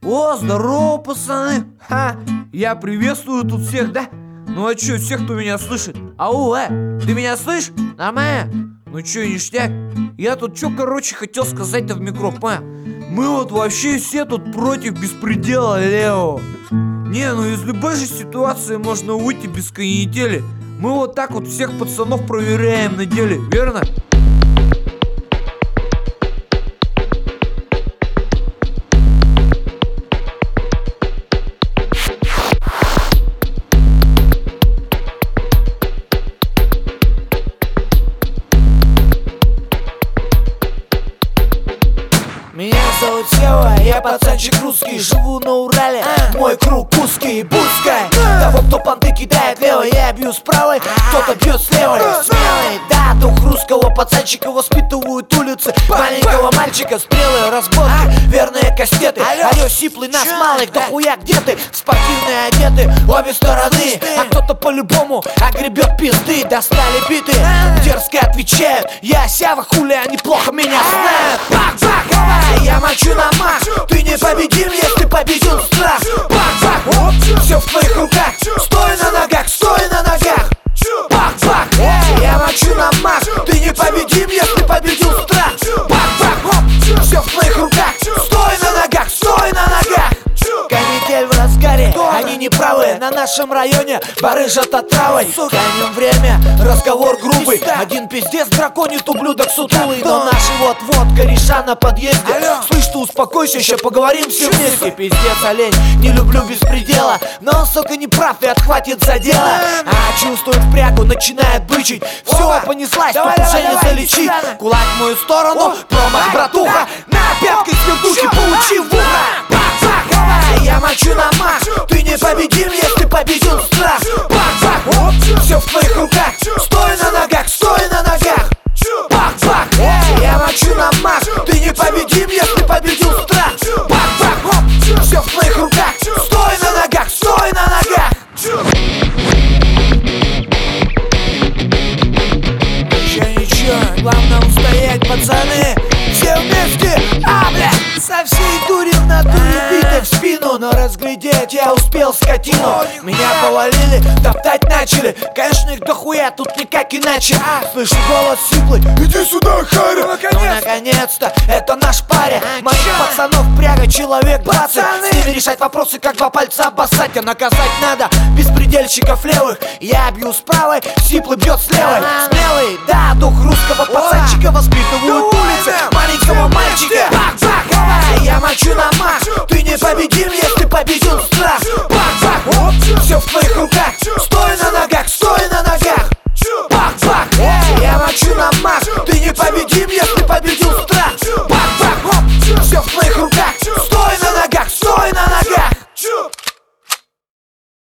О, здорово, пацаны! Я приветствую тут всех, да? Ну а чё, всех, кто меня слышит? Ау, ты меня слышишь? Нормально? Ну чё, ништяк? Я тут чё, хотел сказать-то в микрофон. Мы вот вообще все тут против беспредела левого. Не, ну из любой же ситуации можно выйти без канители. Мы вот так вот всех пацанов проверяем на деле, верно? Меня зовут Сева, я пацанчик русский, живу на Урале, мой круг узкий, пускай того, кто понты кидает левой, я бью с правой, кто-то бьет с левой. Смелый, да, дух русского пацанчика воспитывают улицы маленького мальчика. Стрелы, разборки, верные кастеты. Алло, сиплый, нас малых, да хуя где ты? Спортивные одеты, обе стороны, а кто-то по-любому огребет пизды. Достали биты, дерзко отвечают, я Сева, хули, они плохо меня знают. Бах-бах, я мочу на мах, ты не победим, если победил страх. Бах-бах, все в твоих руках, стой на ногах, стой на ногах. Бах-бах, я мочу на мах, ты не победим, если победил страх. Бах-бах, все в твоих руках, стой на ногах, стой на ногах. Канитель в разгаре, они не правы. На нашем районе барыжат отравой. Тянем время, разговор грубый. Один пиздец драконит, ублюдок сутулый. Но наши вот-вот кореша на подъезде. Слышь, ты успокойся, еще поговорим все вместе. Пиздец, олень, не люблю беспредела, но он, сука, не прав и отхватит за дело. А чувствует впрягу, начинает бычить. Все, понеслась, тут уже не залечить. Кулак в мою сторону, промах, братуха. На пяткой свердухи получи в ухо. Я мочу на мах, ты не победим, если победил страх. Бах-бах, все в твоих руках, стой на ногах, стой на ногах. Бах-бах, я мочу на мах, ты не победим, если победил страх. Бах-бах, все в твоих руках, стой на ногах, стой на ногах. Ничего, главное устоять, пацаны. Все вместе, бля, со всей дури в натуре битой в спину. Но разглядеть я успел скотину. Меня повалили, топтать начали. Конечно, их дохуя, тут никак иначе. Слышу голос сиплый, иди сюда, Харри. Ну наконец-то, это наш парень. Моих пацанов пряга, человек 20. С ними решать вопросы, как два пальца обоссать. А наказать надо беспредельщиков левых. Я бью с правой, сиплый бьет с левой. Смелый, да, дух русского пацанчика воспитывают улицы маленького мальчика. Бах-бах, я мочу на